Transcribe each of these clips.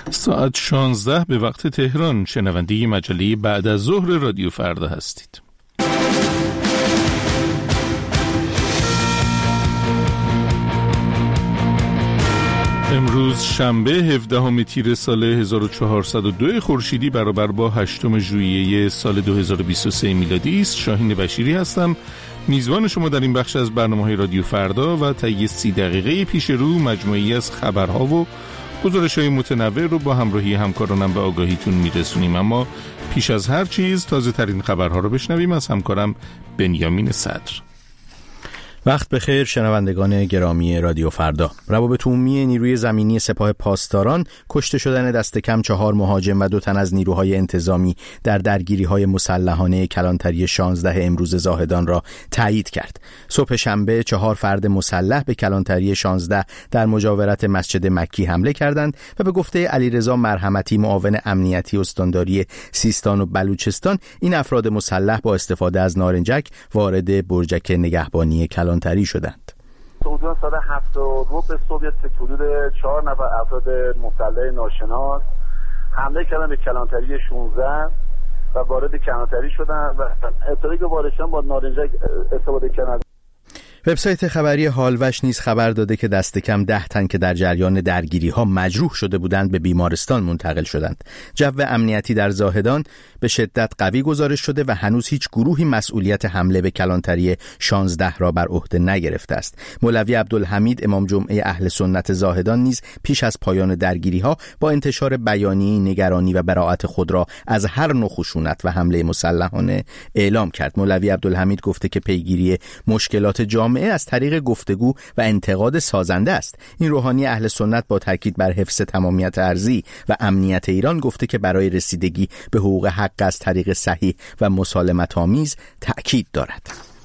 ساعت 16 به وقت تهران. شنونده مجله بعد از ظهر رادیو فردا هستید. امروز شنبه 17 تیر سال 1402 خورشیدی برابر با 8 ژوئیه سال 2023 میلادی است. شاهین بشیری هستم، میزبان شما در این بخش از برنامه‌های رادیو فردا و طی 30 دقیقه پیش رو مجموعه‌ای از خبرها و گزارش‌های متنوع رو با همراهی همکارانم به آگاهیتون میرسونیم. اما پیش از هر چیز تازه ترین خبرها رو بشنویم از همکارم بنیامین صدر. وقت بخیر شنوندگان گرامی رادیو فردا. روابط عمومی نیروی زمینی سپاه پاسداران کشته شدن دست کم 4 مهاجم و 2 تن از نیروهای انتظامی در درگیری‌های مسلحانه کلانتری 16 امروز زاهدان را تایید کرد. صبح شنبه 4 فرد مسلح به کلانتری 16 در مجاورت مسجد مکی حمله کردند و به گفته علیرضا مرحمتی معاون امنیتی استانداری سیستان و بلوچستان این افراد مسلح با استفاده از نارنجک وارد برجک نگهبانی کلانتری شدند. حدود ساعت 7:02 به صبح حدود 4 نفر افراد مسلح ناشناس حمله کردن به کلانتری 16 و وارد کلانتری شدند و ابتدایی که وارد شدن با نارنجک استفاده کردند. وبسایت خبری هالوش نیز خبر داده که دست کم 10 تن که در جریان درگیری‌ها مجروح شده بودند به بیمارستان منتقل شدند. جو امنیتی در زاهدان به شدت قوی گزارش شده و هنوز هیچ گروهی مسئولیت حمله به کلانتری 16 را بر عهده نگرفته است. مولوی عبدالحمید امام جمعه اهل سنت زاهدان نیز پیش از پایان درگیری‌ها با انتشار بیانیه نگرانی و براءت خود را از هر نوع خشونت و حمله مسلحانه اعلام کرد. مولوی عبدالحمید گفته که پیگیری مشکلات جامعه از طریق گفتگو و انتقاد سازنده است. این روحانی اهل سنت با تاکید بر حفظ تمامیت ارضی و امنیت ایران گفته که برای رسیدگی به حقوق حق از طریق صحیح و مسالمت آمیز تأکید دارد.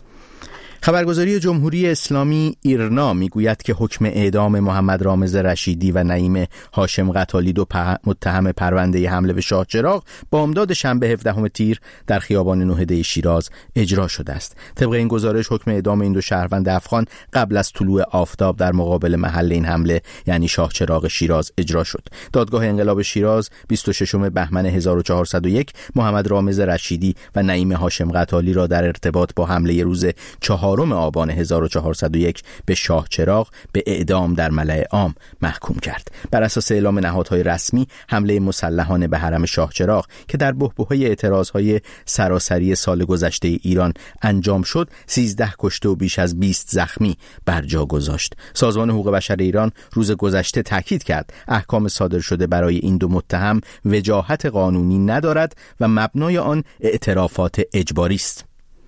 خبرگزاری جمهوری اسلامی ایرنا میگوید که حکم اعدام محمد رامز رشیدی و نعیم هاشم قتالی 2 متهم پرونده حمله به شاهچراغ بامداد شنبه 17 تیر در خیابان نوحده شیراز اجرا شده است. طبق این گزارش حکم اعدام این 2 شهروند افغان قبل از طلوع آفتاب در مقابل محل این حمله یعنی شاهچراغ شیراز اجرا شد. دادگاه انقلاب شیراز 26 بهمن 1401 محمد رامز رشیدی و نعیم هاشم قتالی را در ارتباط با حمله روز 4 آبان 1401 به شاهچراغ به اعدام در ملأ عام محکوم کرد. بر اساس اعلام نهادهای رسمی حمله مسلحانه به حرم شاهچراغ که در بحبوحه اعتراضهای سراسری سال گذشته ایران انجام شد 13 کشته و بیش از 20 زخمی بر جا گذاشت. سازمان حقوق بشر ایران روز گذشته تاکید کرد احکام صادر شده برای این 2 متهم وجاهت قانونی ندارد و مبنای آن اعترافات اجباری است.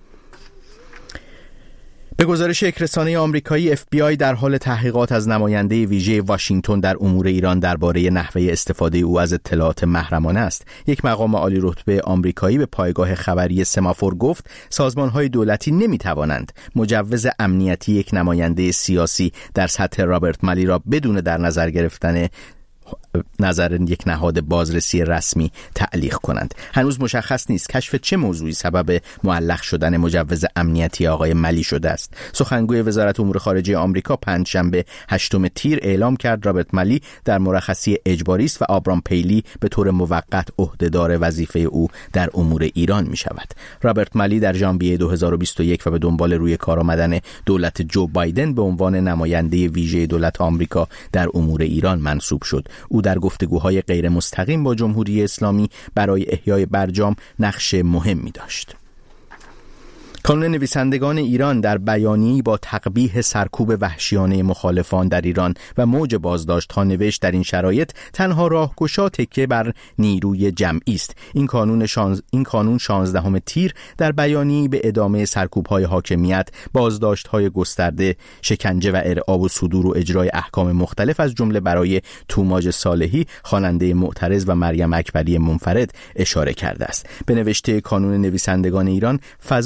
به گزارش یک رسانه آمریکایی FBI در حال تحقیقات از نماینده ویژه واشنگتن در امور ایران درباره نحوه استفاده او از اطلاعات محرمانه است. یک مقام عالی رتبه آمریکایی به پایگاه خبری سمافور گفت سازمان‌های دولتی نمی‌توانند مجوز امنیتی یک نماینده سیاسی در سطح رابرت مالی را بدون در نظر گرفتن نظر یک نهاد بازرسی رسمی تعلیق کنند. هنوز مشخص نیست کشف چه موضوعی سبب معلق شدن مجوز امنیتی آقای ملی شده است. سخنگوی وزارت امور خارجه آمریکا پنجشنبه 8 تیر اعلام کرد رابرت ملی در مرخصی اجباری است و آبرام پیلی به طور موقت عهدهدار وظیفه او در امور ایران می شود. رابرت ملی در ژانویه 2021 و به دنبال روی کار آمدن دولت جو بایدن به عنوان نماینده ویژه دولت آمریکا در امور ایران منصوب شد. او در گفتگوهای غیر مستقیم با جمهوری اسلامی برای احیای برجام نقش مهمی داشت. کانون نویسندگان ایران در بیانیه‌ای با تقبیح سرکوب وحشیانه مخالفان در ایران و موج بازداشت‌ها نوشت در این شرایط تنها راهگشا تکیه بر نیروی جمعی است. این کانون 16 تیر در بیانیه‌ای به ادامه سرکوب‌های حاکمیت، بازداشت‌های گسترده، شکنجه و ارعاب و صدور و اجرای احکام مختلف از جمله برای توماج صالحی، خواننده معترض و مریم اکبری منفرد اشاره کرده است. به نوشته کانون نویسندگان ایران فضای عمومی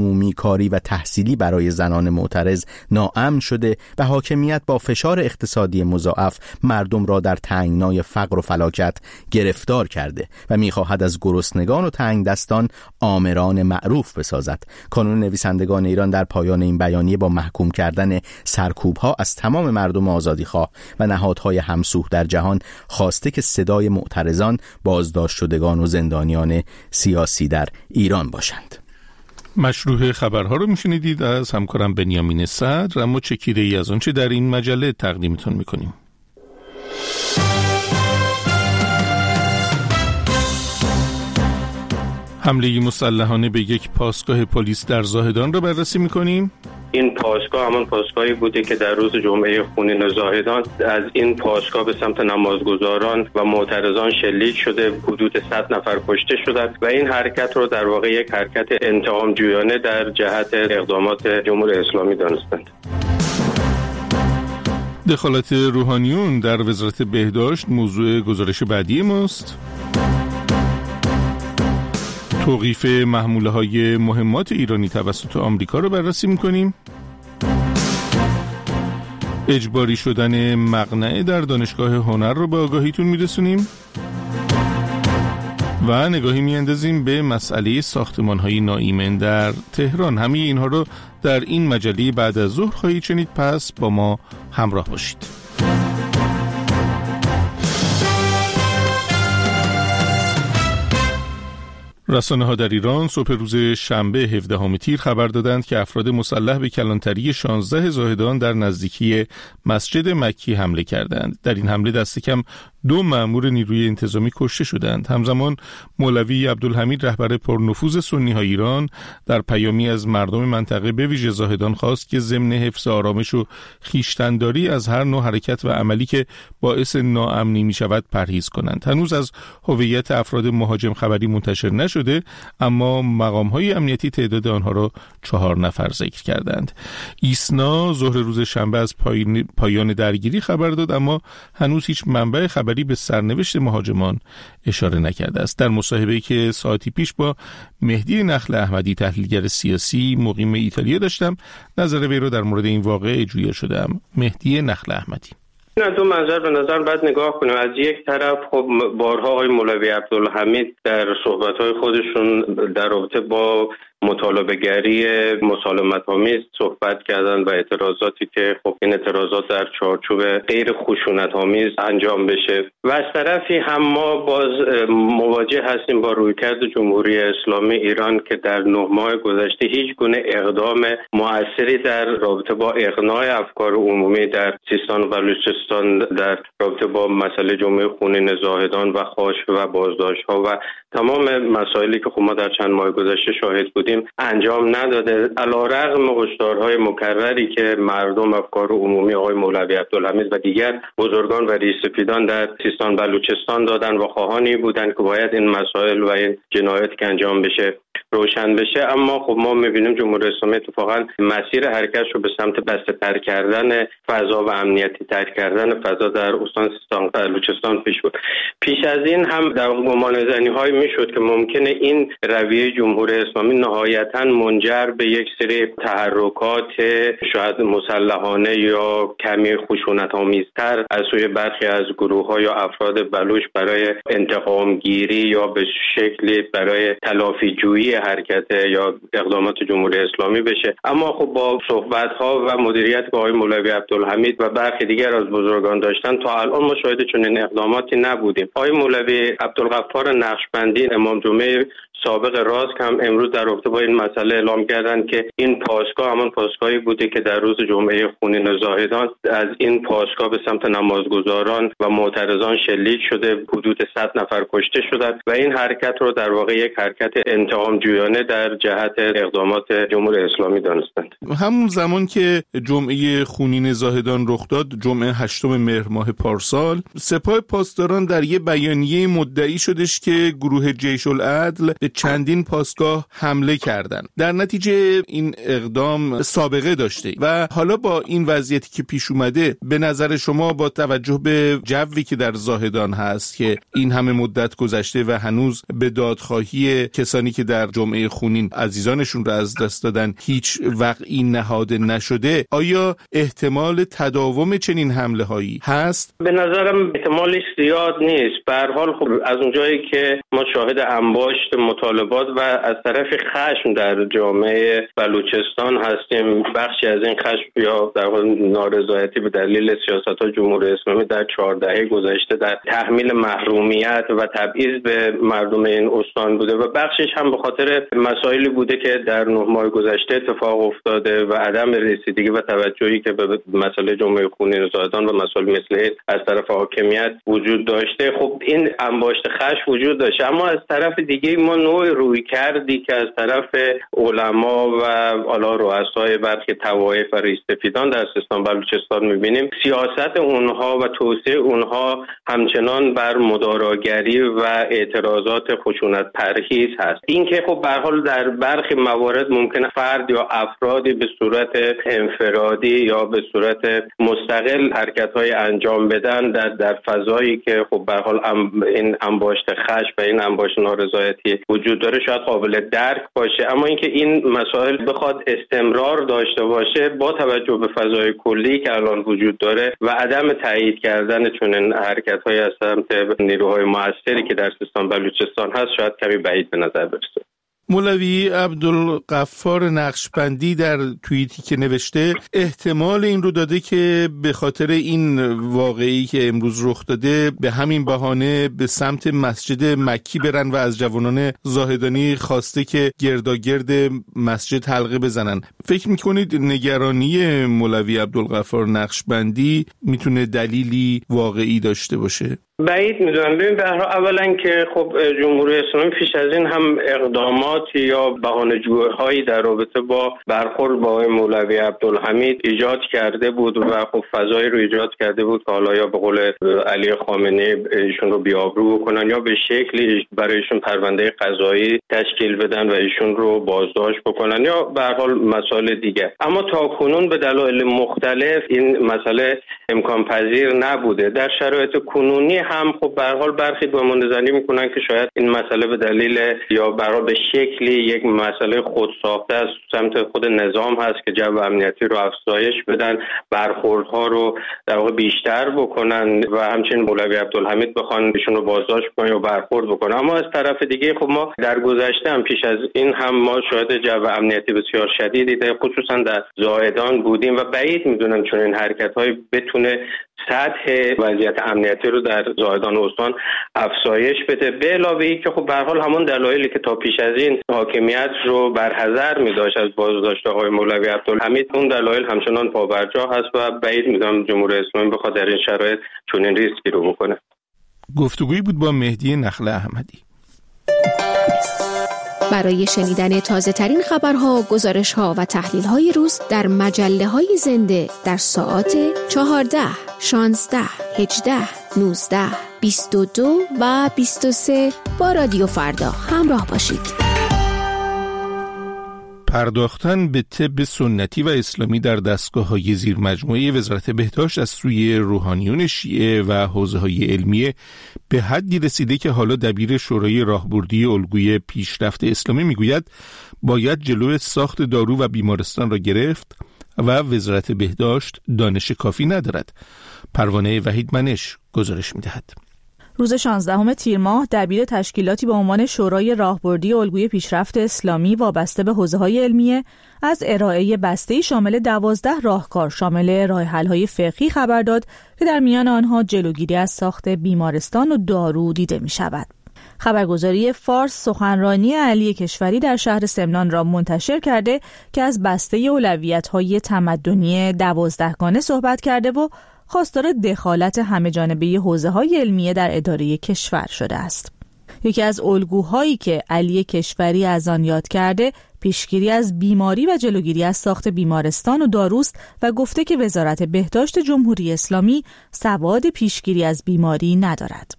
عمومی، کاری و تحصیلی برای زنان معترض ناامن شده و حاکمیت با فشار اقتصادی مضاعف مردم را در تنگنای فقر و فلاکت گرفتار کرده و می‌خواهد از گرسنگان و تنگ دستان آمران معروف بسازد. کانون نویسندگان ایران در پایان این بیانیه با محکوم کردن سرکوب‌ها از تمام مردم آزادیخواه و نهادهای همسو در جهان خواسته که صدای معترضان، بازداشت شدگان و زندانیان سیاسی در ایران باشند. مشروع خبرها رو میشنیدید از همکارم بنیامین صدر، اما چکیده‌ای از آنچه در این مجله تقدیمتون میکنیم. حمله مسلحانه به یک پاسگاه پلیس در زاهدان را بررسی میکنیم. این پاسگاه همان پاسگاهی بوده که در روز جمعه خونین زاهدان از این پاسگاه به سمت نمازگزاران و معترضان شلیک شده، حدود 100 نفر کشته شدند و این حرکت رو در واقع یک حرکت انتقام جویانه در جهت اقدامات جمهوری اسلامی دانستند. دخالت روحانیون در وزارت بهداشت موضوع گزارش بعدی ماست. توقیف محموله‌های مهمات ایرانی توسط آمریکا رو بررسی می‌کنیم. اجباری شدن مقنعه در دانشگاه هنر رو به آگاهیتون میرسونیم و نگاهی میاندازیم به مسئله ساختمان‌های ناایمن در تهران. همه اینها رو در این مجله بعد از ظهر خواهید شنید، پس با ما همراه باشید. رسانه‌ها در ایران صبح روز شنبه 17 تیر خبر دادند که افراد مسلح به کلانتری 16 زاهدان در نزدیکی مسجد مکی حمله کردند. در این حمله دست کم 2 مأمور نیروی انتظامی کشته شدند. همزمان مولوی عبدالحمید رهبر پرنفوذ سنی‌های ایران در پیامی از مردم منطقه به ویژه زاهدان خواست که ضمن حفظ آرامش و خویشتن‌داری از هر نوع حرکت و عملی که باعث ناامنی می‌شود پرهیز کنند. هنوز از هویت افراد مهاجم خبری منتشر نشده، اما مقام‌های امنیتی تعداد آنها را 4 نفر ذکر کردند. ایسنا ظهر روز شنبه از پایان درگیری خبر داد، اما هنوز هیچ منبع خبری به سرنوشت مهاجمان اشاره نکرده است. در مصاحبه‌ای که ساعتی پیش با مهدی نخل احمدی تحلیلگر سیاسی مقیم ایتالیا داشتم، نظر وی را در مورد این واقعه جویا شدم. مهدی نخل احمدی: از دو منظر به نظر باید نگاه کنیم. از یک طرف خب بارها آقای مولوی عبدالحمید در صحبت‌های خودشون در رابطه با مطالبه‌گری مسالمت‌آمیز صحبت کردن و اعتراضاتی که خب این اعتراضات در چارچوب غیر خشونت‌آمیز انجام بشه و از طرفی هم ما باز مواجه هستیم با رویکرد جمهوری اسلامی ایران که در 9 ماه گذشته هیچ گونه اقدام مؤثری در رابطه با اقناع افکار عمومی در سیستان و بلوچستان در رابطه با مسئله جمعه خونین زاهدان و خاش و بازداشت‌ها و تمام مسائلی که خب ما در چند ماه گذشته شاهد بودیم انجام نداده، علیرغم هشدارهای مکرری که مردم افکار عمومی آقای مولوی عبدالحمید و دیگر بزرگان و ریش‌سپیدان در سیستان بلوچستان دادن و خواهانی بودند که باید این مسائل و این جنایاتی که انجام بشه روشن بشه. اما خب ما می‌بینیم جمهوری اسلامی اتفاقا مسیر حرکتش رو به سمت بسته‌تر کردن فضا و امنیتی تر کردن فضا در استان سیستان بلوچستان پیش بود. پیش از این هم در گمانه‌زنی‌های میشد که ممکنه این رویه جمهوری اسلامی نهایتاً منجر به یک سری تحرکات شاید مسلحانه یا کمی خشونت‌آمیزتر از سوی برخی از گروه‌ها یا افراد بلوچ برای انتقام گیری یا به شکلی برای تلافی جویی حرکت یا اقدامات جمهوری اسلامی بشه. اما خب با صحبت‌ها و مدیریت که آقای مولوی عبدالحمید و برخی دیگر از بزرگان داشتن تا الان ما شاهد چنین اقداماتی نبودیم. آقای مولوی عبدالغفار نقشبندی امام جمعه سابق راست هم امروز در رابطه با این مسئله اعلام کردند که این پاسگاه همان پاسگاهی بوده که در روز جمعه خونین زاهدان از این پاسگاه به سمت نمازگزاران و معترضان شلیک شده، حدود 100 نفر کشته شدند و این حرکت رو در واقع یک حرکت انتقام جویانه در جهت اقدامات جمهوری اسلامی دانستند. همون زمان که جمعه خونین زاهدان رخ داد، جمعه 8 مهر ماه پارسال، سپاه پاسداران در یک بیانیه مدعی شدش که گروه جیش العدل به چندین پاسگاه حمله کردند. در نتیجه این اقدام سابقه داشته و حالا با این وضعیتی که پیش اومده، به نظر شما با توجه به جوی که در زاهدان هست که این همه مدت گذشته و هنوز به دادخواهی کسانی که در جمعه خونین عزیزانشون رو از دست دادن هیچ وقعی نهاده نشده، آیا احتمال تداوم چنین حمله هایی هست؟ به نظرم احتمالش زیاد نیست. به هر حال خب از اونجایی که ما شاهد انباشت مطالبات و از طرف خشم در جامعه بلوچستان هستیم، بخشی از این خشم یا در واقع نارضایتی به دلیل سیاست‌های جمهوری اسلامی در 4 دهه گذشته در تحمیل محرومیت و تبعیض به مردم این استان بوده و بخشش هم به خاطر مسائلی بوده که در 9 ماه گذشته اتفاق افتاده و عدم رسیدگی و توجهی که به مسئله جمعه خونین زاهدان و مسائل مثل از طرف حاکمیت وجود داشته. خب این انباشت خشم وجود داشته، اما از طرف دیگه ما نوع روی کردی که از طرف علما و حالا رؤسای برخی طوایف و ریش‌سفیدان در سیستان بلوچستان می‌بینیم، سیاست اونها و توسعه اونها همچنان بر مداراگری و اعتراضات خشونت پرهیز هست. این که خب به هر حال در برخی موارد ممکنه فرد یا افرادی به صورت انفرادی یا به صورت مستقل حرکت‌های انجام بدن در فضایی که خب به هر حال این انباشت خشم و این انباشت نارضایتی وجود داره شاید قابل درک باشه، اما اینکه این مسائل بخواد استمرار داشته باشه با توجه به فضای کلی که الان وجود داره و عدم تایید کردن چنین حرکت‌های از سمت نیروهای مؤثری که در سیستان بلوچستان هست شاید کمی بعید به نظر برسه. مولوی عبدالغفار نقشبندی در توییتی که نوشته احتمال این رو داده که به خاطر این واقعی که امروز رخ داده به همین بهانه به سمت مسجد مکی برن و از جوانان زاهدانی خواسته که گرداگرد مسجد حلقه بزنن. فکر میکنید نگرانی مولوی عبدالغفار نقشبندی میتونه دلیلی واقعی داشته باشه؟ بعید میدونم. ببین به هر حال اولا که خب جمهوری اسلامی پیش از این هم اقداماتی یا بهانه‌جویی‌هایی در رابطه با برخورد با مولوی عبدالحمید ایجاد کرده بود و خب فضایی رو ایجاد کرده بود که حالا یا به قول علی خامنه‌ای ایشون رو بی‌آبرو بکنن یا به شکلی برایشون پرونده قضایی تشکیل بدن و ایشون رو بازداشت بکنن یا به هر حال مسائل دیگه. اما تاکنون به دلایل مختلف این مسئله امکان پذیر نبوده. در شرایط کنونی هم خب به هر حال برخی گمانه‌زنی میکنن که شاید این مسئله به دلیل یا برای به شکلی یک مسئله خودساخته از سمت خود نظام هست که جو امنیتی رو افزایش بدن، برخوردها رو در واقع بیشتر بکنن و همچنین مولوی عبدالحمید بخوان ایشون رو بازداشت کنن یا برخورد بکنن. اما از طرف دیگه خب ما در گذشته هم پیش از این هم ما شاهد جو امنیتی بسیار شدیدی خصوصا در زاهدان بودیم و بعید میدونم چون این حرکت‌های بتونه سطح وضعیت امنیتی رو در زاهدان استان افزایش بده. به علاوه ای که خب به هر حال همون دلایلی که تا پیش از این حاکمیت رو برحذر می‌داشت از بازداشت آقای مولوی عبدالحمید، اون دلایل همچنان پابرجا هست و بعید می‌دونم جمهوری اسلامی بخواد در این شرایط چنین ریسکی رو بکنه. گفتگویی بود با مهدی نخله احمدی. برای شنیدن تازه ترین خبرها، گزارش‌ها و تحلیل‌های روز در مجله‌های زنده در ساعات 14، 16، 18، 19، 22 و 23 با رادیو فردا همراه باشید. پرداختن به طب سنتی و اسلامی در دستگاه‌های زیر مجموعه وزارت بهداشت از سوی روحانیون شیعه و حوزه‌های علمیه به حدی رسیده که حالا دبیر شورای راهبردی الگوی پیشرفت اسلامی میگوید باید جلوی ساخت دارو و بیمارستان را گرفت و وزارت بهداشت دانش کافی ندارد. پروانه وحید منش گزارش می‌دهد. روز 16 تیر ماه دبیر تشکیلاتی با عنوان شورای راهبردی الگوی پیشرفت اسلامی وابسته به حوزه‌های علمیه از ارائه بسته‌ای شامل 12 راهکار شامل راه‌حل‌های فقهی خبر داد که در میان آنها جلوگیری از ساخت بیمارستان و دارو دیده می‌شود. خبرگزاری فارس سخنرانی علی کشوری در شهر سمنان را منتشر کرده که از بسته اولویت‌های تمدنی 12 گانه صحبت کرده و خواستار دخالت همه‌جانبه حوزه‌های علمیه در اداره کشور شده است. یکی از الگوهایی که علی کشوری از آن یاد کرده، پیشگیری از بیماری و جلوگیری از ساخت بیمارستان و داروست و گفته که وزارت بهداشت جمهوری اسلامی سواد پیشگیری از بیماری ندارد.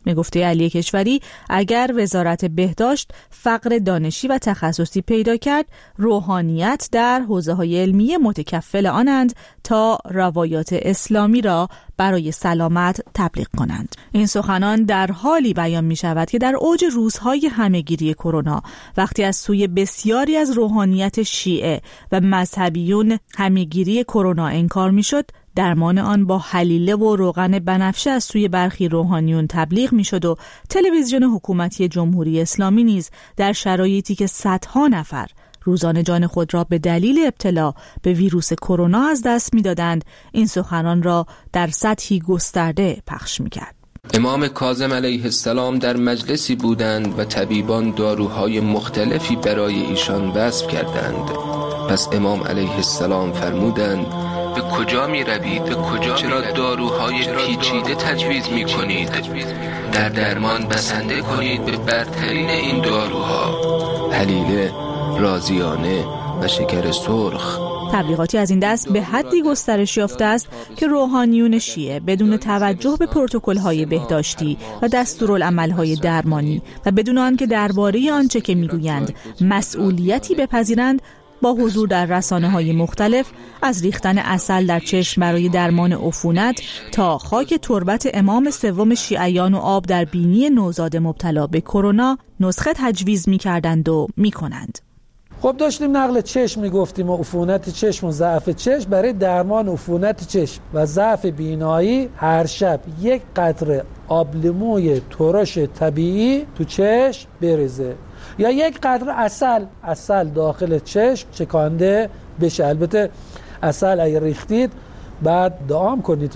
به گفته علی کشوری، اگر وزارت بهداشت فقر دانشی و تخصصی پیدا کرد، روحانیت در حوزه‌های علمی متکفل آنند تا روایات اسلامی را برای سلامت تبلیغ کنند. این سخنان در حالی بیان می شود که در اوج روزهای همهگیری کرونا، وقتی از سوی بسیاری از روحانیت شیعه و مذهبیون همهگیری کرونا انکار می شد، درمان آن با حلیله و روغن بنفشه از سوی برخی روحانیون تبلیغ می شد و تلویزیون حکومتی جمهوری اسلامی نیز در شرایطی که صدها نفر روزانه جان خود را به دلیل ابتلا به ویروس کرونا از دست می دادند، این سخنان را در سطحی گسترده پخش می کرد. امام کاظم علیه السلام در مجلسی بودند و طبیبان داروهای مختلفی برای ایشان وصف کردند. پس امام علیه السلام فرمودند: به کجا می روید؟ چرا داروهای پیچیده تجویز می کنید؟ در درمان بسنده کنید به برترین این داروها: حلیله، رازیانه و شکر سرخ. تبلیغاتی از این دست به حدی گسترش یافته است که روحانیون شیعه بدون توجه به پروتکل‌های بهداشتی و دستورالعمل‌های درمانی و بدون آنکه درباره آنچه که می‌گویند مسئولیتی بپذیرند، با حضور در رسانه‌های مختلف از ریختن عسل در چشم برای درمان عفونت تا خاک تربت امام سوم شیعیان و آب در بینی نوزاد مبتلا به کرونا نسخه تجویز می‌کردند و می‌کنند. خب داشتیم نقل چشم میگفتیم و عفونت چشم و ضعف چشم. برای درمان عفونت چشم و ضعف بینایی هر شب یک قطره آب لیموی ترش طبیعی تو چشم بریزه یا یک قطره عسل داخل چشم چکانده بشه. البته عسل اگه ریختید بعد دعام کنید.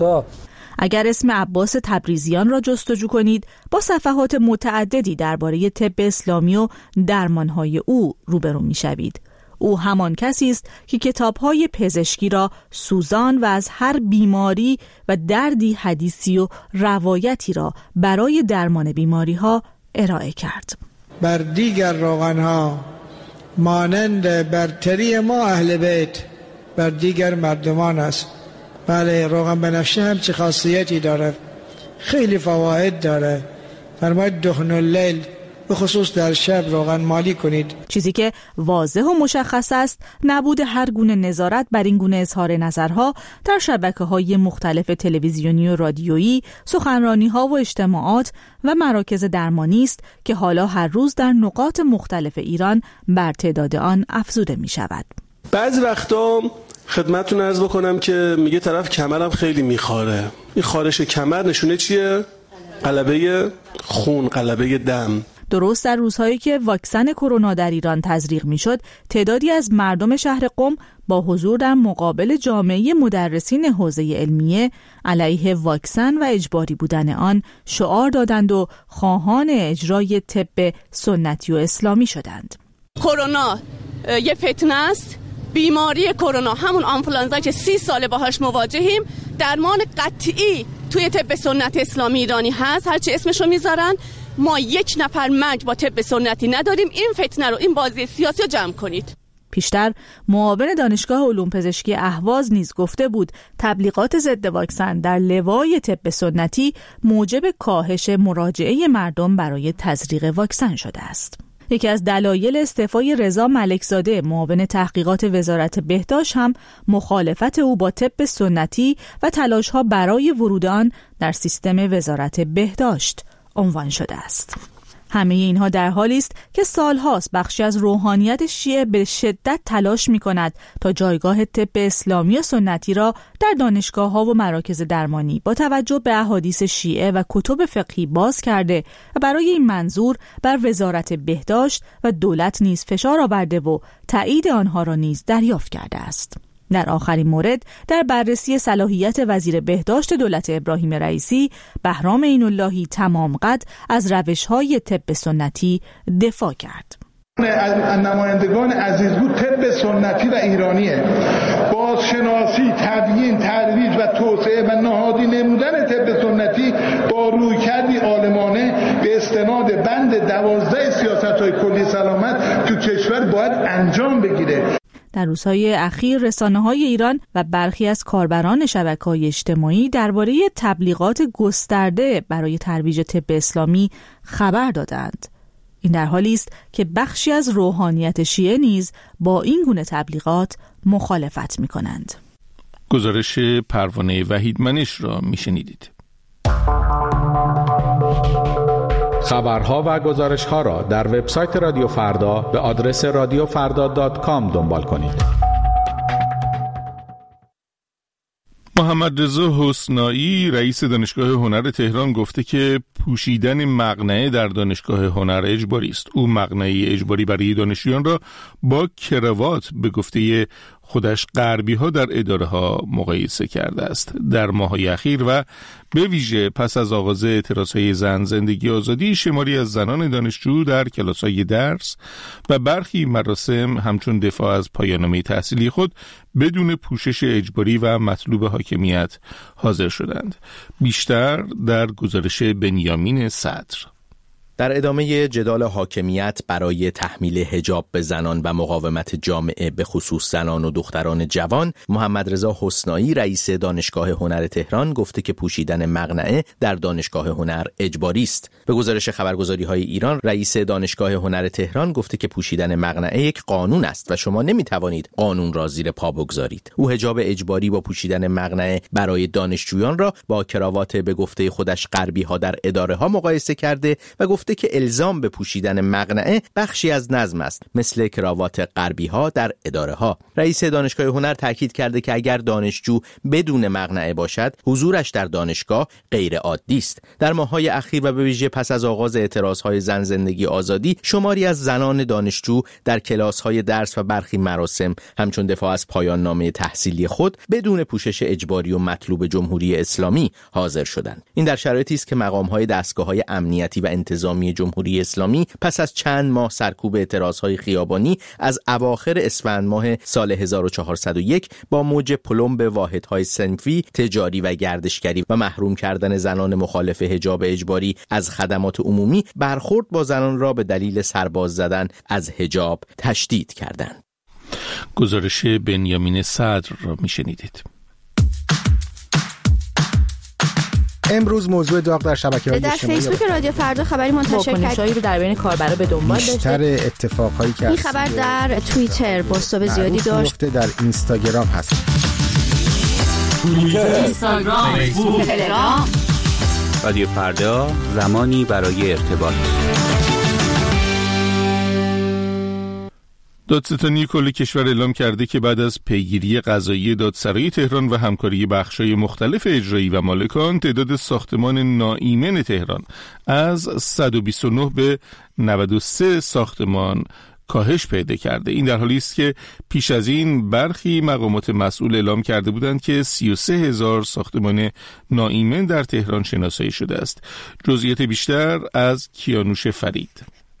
اگر اسم عباس تبریزیان را جستجو کنید، با صفحات متعددی درباره طب اسلامی و درمانهای او روبرو می‌شوید. او همان کسی است که کتاب‌های پزشکی را سوزان و از هر بیماری و دردی حدیثی و روایتی را برای درمان بیماری‌ها ارائه کرد. بر دیگر روغن‌ها مانند برتری ما اهل بیت بر دیگر مردمان است. بله، روغن بنفشه هم چه خاصیتی داره، خیلی فواید داره. فرماید دهن اللیل، به خصوص در شب روغن مالی کنید. چیزی که واضح و مشخص است نبود هر گونه نظارت بر این گونه اظهار نظرها در شبکه‌های مختلف تلویزیونی و رادیویی، سخنرانی‌ها و اجتماعات و مراکز درمانی است که حالا هر روز در نقاط مختلف ایران بر تعداد آن افزوده می‌شود. بعضی وقتا خدمتتون عرض بکنم که میگه طرف کمرم خیلی میخاره. این خارش کمر نشونه چیه؟ غلبه خون، غلبه دم. درست در روزهایی که واکسن کرونا در ایران تزریق میشد، تعدادی از مردم شهر قم با حضور در مقابل جامعه مدرسین حوزه علمیه علیه واکسن و اجباری بودن آن شعار دادند و خواهان اجرای طب سنتی و اسلامی شدند. کرونا یه فتنه است. بیماری کرونا همون آنفولانزا که 30 ساله باهاش مواجهیم، درمان قطعی توی طب سنت اسلامی ایرانی هست. هرچی اسمشو میذارن، ما یک نفر مرگ با طب سنتی نداریم. این فتنه رو، این بازی سیاسی رو جمع کنید. پیشتر معاون دانشگاه علوم پزشکی اهواز نیز گفته بود تبلیغات ضد واکسن در لوای طب سنتی موجب کاهش مراجعه مردم برای تزریق واکسن شده است. یکی از دلایل استعفای رضا ملکزاده معاون تحقیقات وزارت بهداشت هم مخالفت او با طب سنتی و تلاش‌ها برای ورود آن در سیستم وزارت بهداشت عنوان شده است. همه اینها در حالی است که سالهاست بخشی از روحانیت شیعه به شدت تلاش می‌کند تا جایگاه طب اسلامی و سنتی را در دانشگاه‌ها و مراکز درمانی با توجه به احادیث شیعه و کتب فقهی باز کرده و برای این منظور بر وزارت بهداشت و دولت نیز فشار آورده و تایید آنها را نیز دریافت کرده است. در آخرین مورد، در بررسی صلاحیت وزیر بهداشت دولت ابراهیم رئیسی، بهرام عین‌اللهی تمام قد از روش‌های طب سنتی دفاع کرد. نمایندگان عزیزگو طب سنتی و ایرانیه. بازشناسی، تبیین، ترویج و توسعه و نهادی نمودن طب سنتی با رویکردی عالمانه به استناد بند 12 سیاست‌های کلی سلامت تو کشور باید انجام بگیره. در روزهای اخیر رسانه‌های ایران و برخی از کاربران شبکه‌های اجتماعی درباره تبلیغات گسترده برای ترویج طب اسلامی خبر دادند. این در حالی است که بخشی از روحانیت شیعه نیز با این گونه تبلیغات مخالفت می‌کنند. گزارش پروانه وحیدمنش را میشنیدید. خبرها و گزارش‌ها را در وبسایت رادیو فردا به آدرس radiofrda.com دنبال کنید. محمد رضا حسنایی رئیس دانشگاه هنر تهران گفته که پوشیدن مقنعه در دانشگاه هنر اجباری است. او مقنعه اجباری برای دانشجویان را با کراوات به گفته خودش غربی ها در اداره ها مقایسه کرده است. در ماه‌های اخیر و به ویژه پس از آغاز اعتراضهای زن زندگی آزادی، شماری از زنان دانشجو در کلاس‌های درس و برخی مراسم همچون دفاع از پایان‌نامه تحصیلی خود بدون پوشش اجباری و مطلوب حاکمیت حاضر شدند. بیشتر در گزارش بنیامین صدر. در ادامه جدال حاکمیت برای تحمیل حجاب به زنان و مقاومت جامعه به خصوص زنان و دختران جوان، محمد رضا حسنایی رئیس دانشگاه هنر تهران گفته که پوشیدن مقنعه در دانشگاه هنر اجباری است. به گزارش خبرگزاری‌های ایران، رئیس دانشگاه هنر تهران گفته که پوشیدن مقنعه یک قانون است و شما نمی‌توانید قانون را زیر پا بگذارید. او حجاب اجباری با پوشیدن مقنعه برای دانشجویان را با کراوات به گفته خودش غربی‌ها در اداره‌ها مقایسه کرده و گفته که الزام به پوشیدن مقنعه بخشی از نظم است، مثل کراوات غربی ها در اداره ها. رئیس دانشگاه هنر تاکید کرده که اگر دانشجو بدون مقنعه باشد، حضورش در دانشگاه غیر عادی است. در ماه‌های اخیر و به ویژه پس از آغاز اعتراض‌های زن زندگی آزادی، شماری از زنان دانشجو در کلاس‌های درس و برخی مراسم همچون دفاع از پایان نامه تحصیلی خود بدون پوشش اجباری و مطلوب جمهوری اسلامی حاضر شدند. این در شرایطی است که مقام‌های دستگاه‌های امنیتی و انتظامی جمهوری اسلامی پس از چند ماه سرکوب اعتراضهای خیابانی از اواخر اسفند ماه سال 1401 با موج پلمب واحدهای صنفی، تجاری و گردشگری و محروم کردن زنان مخالف حجاب اجباری از خدمات عمومی، برخورد با زنان را به دلیل سرباز زدن از حجاب تشدید کردند. گزارش بنیامین صدر را میشنیدید. امروز موضوع داغ در شبکه‌های اجتماعی در فیسبوک رادیو فردا خبری منتشر کرد رو در بین کاربرا به دنبال داشته. بیشتر اتفاقهایی که این خبر در توییتر بازتاب زیادی داشت. در اینستاگرام هست. توییتر، اینستاگرام، فیسبوک، تلگرام. رادیو فردا، زمانی برای ارتباط. دادستانی کل کشور اعلام کرده که بعد از پیگیری قضایی دادسرای تهران و همکاری بخش‌های مختلف اجرایی و مالکان، تعداد ساختمان ناایمن تهران از 129 به 93 ساختمان کاهش پیدا کرده. این در حالی است که پیش از این برخی مقامات مسئول اعلام کرده بودند که 33,000 ساختمان ناایمن در تهران شناسایی شده است. جزئیات بیشتر از کیانوش فرید.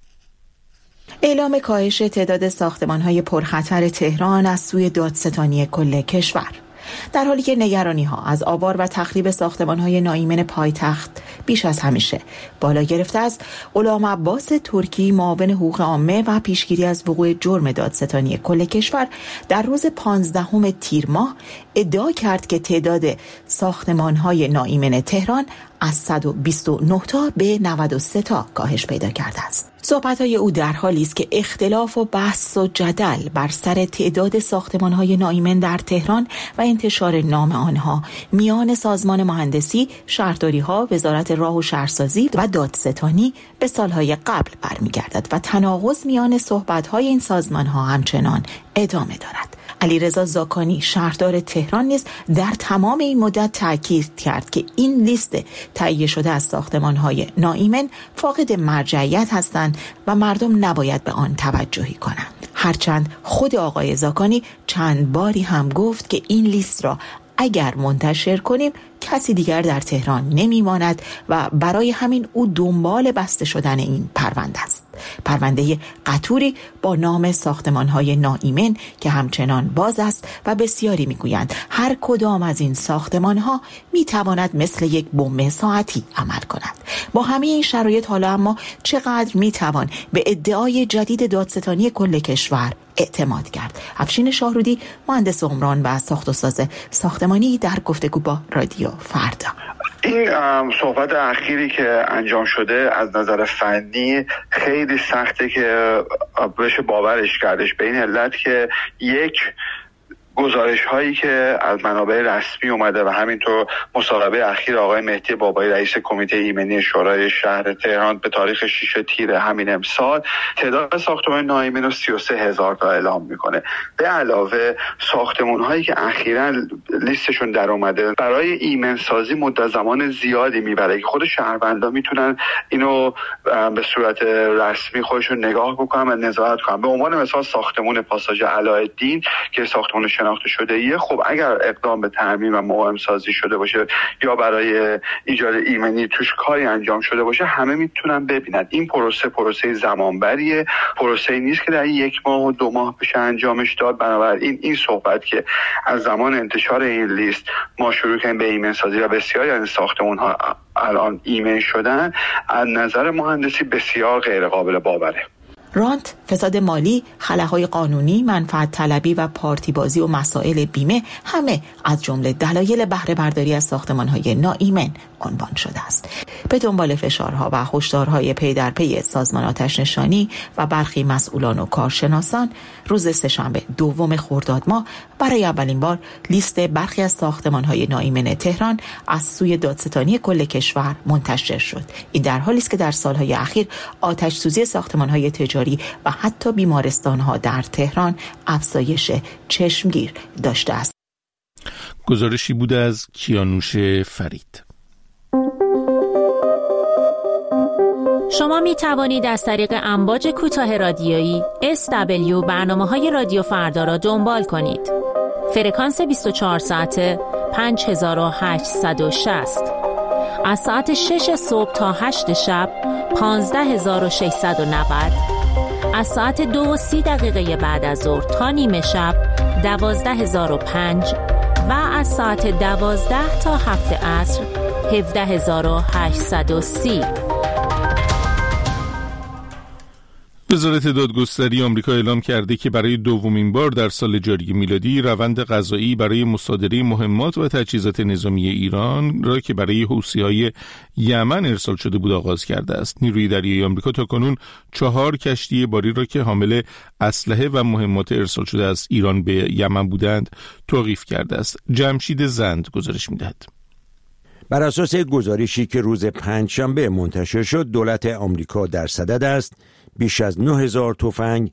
اعلام کاهش تعداد ساختمان‌های پرخطر تهران از سوی دادستانی کل کشور، در حالی که نگرانی‌ها از آوار و تخریب ساختمان‌های ناایمن پایتخت بیش از همیشه بالا گرفته است. غلام عباس ترکی، معاون حقوق عامه و پیشگیری از وقوع جرم دادستانی کل کشور، در روز 15 تیر ماه ادعا کرد که تعداد ساختمان‌های ناایمن تهران از 129 تا به 93 تا کاهش پیدا کرده است. صحبت‌های او در حالی است که اختلاف و بحث و جدل بر سر تعداد ساختمان‌های ناایمن در تهران و انتشار نام آنها میان سازمان مهندسی، شهرداری‌ها، وزارت راه و شهرسازی و دادستانی به سال‌های قبل برمیگردد و تناقض میان صحبت‌های این سازمان‌ها همچنان ادامه دارد. علیرضا زاکانی، شهردار تهران، نیز در تمام این مدت تاکید کرد که این لیست تهیه شده از ساختمان‌های ناایمن فاقد مرجعیت هستند و مردم نباید به آن توجهی کنند. هرچند خود آقای زاکانی چند باری هم گفت که این لیست را اگر منتشر کنیم کسی دیگر در تهران نمیماند و برای همین او دنبال بسته شدن این پرونده است. پرونده قطوری با نام ساختمان‌های ناایمن که همچنان باز است و بسیاری میگویند هر کدام از این ساختمان‌ها میتواند مثل یک بمب ساعتی عمل کند. با همه این شرایط حالا اما چقدر میتوان به ادعای جدید دادستانی کل کشور اعتماد کرد. افشین شاهرودی، مهندس عمران و ساخت و ساز ساختمانی، در گفتگو با رادیو فردا. این صحبت اخیری که انجام شده از نظر فنی خیلی سخته که بشه باورش کردش، به این علت که یک گزارش هایی که از منابع رسمی اومده و همینطور مصاحبه اخیر آقای مهدی بابایی رئیس کمیته ایمنی شورای شهر تهران به تاریخ 6 تیر همین امسال تعداد ساختمان ناایمن رو 33,000 تا اعلام میکنه. به علاوه ساختمان هایی که اخیراً لیستشون در اومده برای ایمن سازی مدت زمان زیادی میبره که خود شهروندا میتونن اینو به صورت رسمی خودشون نگاه بکنن و نظارت کنن. به عنوان مثال ساختمان پاساژ علاءالدین که ساختمان شناخته شده خب اگر اقدام به ترمیم و مقاوم سازی شده باشه یا برای ایجاد ایمنی توش کاری انجام شده باشه همه میتونن ببینن. این پروسه زمانبریه، پروسه نیست که در 1 ماه و 2 ماه بشه انجامش داد. بنابراین این صحبت که از زمان انتشار این لیست ما شروع کردیم به ایمن سازی و بسیاری از ساختمان ها الان ایمن شدن، از نظر مهندسی بسیار غیر قابل باوره. رانت، فساد مالی، خلاهای قانونی، منفعت طلبی و پارتی بازی و مسائل بیمه همه از جمله دلایل بهره برداری از ساختمان‌های ناایمن عنوان شده است. به دنبال فشارها و هشدارهای پی در پی سازمان آتش نشانی و برخی مسئولان و کارشناسان، روز سه‌شنبه 2 خرداد ماه برای اولین بار لیست برخی از ساختمان‌های ناایمن تهران از سوی دادستانی کل کشور منتشر شد. این در حالی است که در سالهای اخیر آتش سوزی ساختمان‌های تجاری و حتی بیمارستان‌ها در تهران افزایش چشمگیر داشته است. گزارشی بوده از کیانوش فرید. شما می توانید از طریق امواج کوتاه رادیویی SW برنامه‌های رادیو فردا را دنبال کنید. فرکانس 24 ساعته 5860. از ساعت 6 صبح تا 8 شب 15690. از ساعت 2:30 بعد از ظهر تا نیمه شب 12005 و از ساعت 12 تا 7 عصر 17830. وزارت دادگستری آمریکا اعلام کرده که برای دومین بار در سال جاری میلادی روند قضایی برای مصادره مهمات و تجهیزات نظامی ایران را که برای حوثی‌های یمن ارسال شده بود آغاز کرده است. نیروی دریایی آمریکا تاکنون 4 کشتی باری را که حامل اسلحه و مهمات ارسال شده از ایران به یمن بودند توقیف کرده است. جمشید زند گزارش می‌دهد. بر اساس گزارشی که روز پنجشنبه منتشر شد، دولت آمریکا در صدد است بیش از 9000 تفنگ،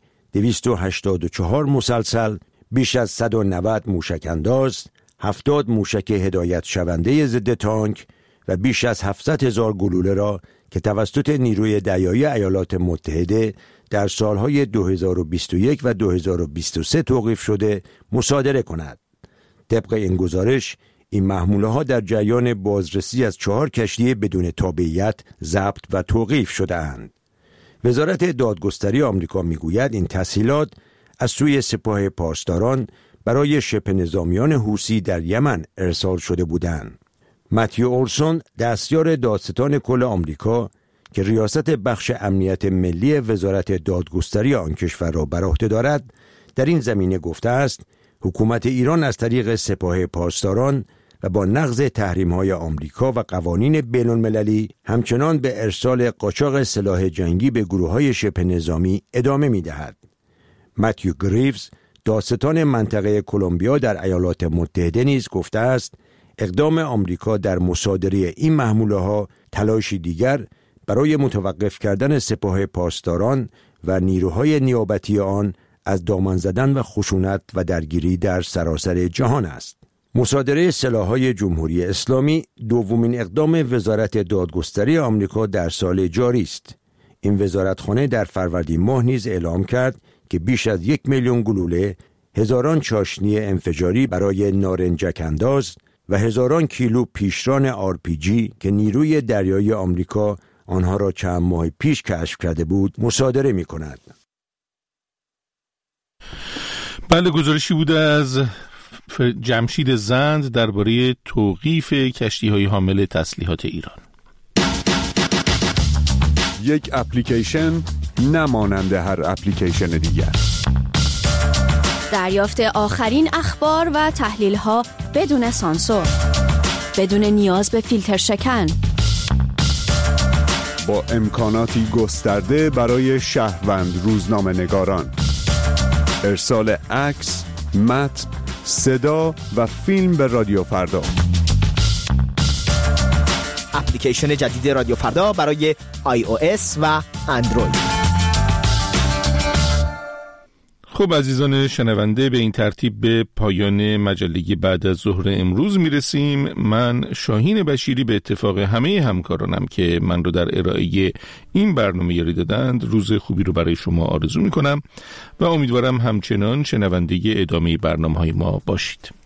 284 مسلسل، بیش از 190 موشک انداز، 70 موشک هدایت شونده ضد تانک و بیش از 700,000 گلوله را که توسط نیروی دریایی ایالات متحده در سالهای 2021 و 2023 توقیف شده مصادره کند. طبق این گزارش این محموله‌ها در جریان بازرسی از 4 کشتی بدون تابعیت ضبط و توقیف شده‌اند. وزارت دادگستری آمریکا میگوید این تسهیلات از سوی سپاه پاسداران برای شبه نظامیان حوثی در یمن ارسال شده بودند. متیو اولسون، دستیار دادستان کل آمریکا که ریاست بخش امنیت ملی وزارت دادگستری آن کشور را بر عهده دارد، در این زمینه گفته است حکومت ایران از طریق سپاه پاسداران و با نقض تحریم‌های آمریکا و قوانین بین‌المللی همچنان به ارسال قاچاق سلاح جنگی به گروه‌های شبه نظامی ادامه می‌دهد. متیو گریوز، دادستان منطقه کلمبیا در ایالات متحده نیز گفته است اقدام آمریکا در مصادره این محموله‌ها تلاشی دیگر برای متوقف کردن سپاه پاسداران و نیروهای نیابتی آن از دامن زدن و خشونت و درگیری در سراسر جهان است. مصادره سلاح‌های جمهوری اسلامی دومین اقدام وزارت دادگستری آمریکا در سال جاری است. این وزارتخانه در فروردین ماه نیز اعلام کرد که بیش از 1 میلیون گلوله، هزاران چاشنی انفجاری برای نارنجک انداز و هزاران کیلو پیشران RPG که نیروی دریایی آمریکا آنها را چند ماه پیش کشف کرده بود مصادره می‌کند. بله، گزارشی بوده از جمشید زند درباره توقیف کشتی‌های حامل تسلیحات ایران. یک اپلیکیشن نمانند هر اپلیکیشن دیگر. دریافت آخرین اخبار و تحلیل‌ها بدون سانسور، بدون نیاز به فیلتر شکن، با امکاناتی گسترده برای شهروند روزنامه‌نگاران. ارسال عکس، متن، صدا و فیلم به رادیو فردا. اپلیکیشن جدید رادیو فردا برای iOS و اندروید. خب عزیزان شنونده، به این ترتیب به پایان مجله بعد از ظهر امروز میرسیم. من شاهین بشیری به اتفاق همه همکارانم که من رو در ارائه این برنامه یاری دادند روز خوبی رو برای شما آرزو میکنم و امیدوارم همچنان شنونده ادامه برنامه‌های ما باشید.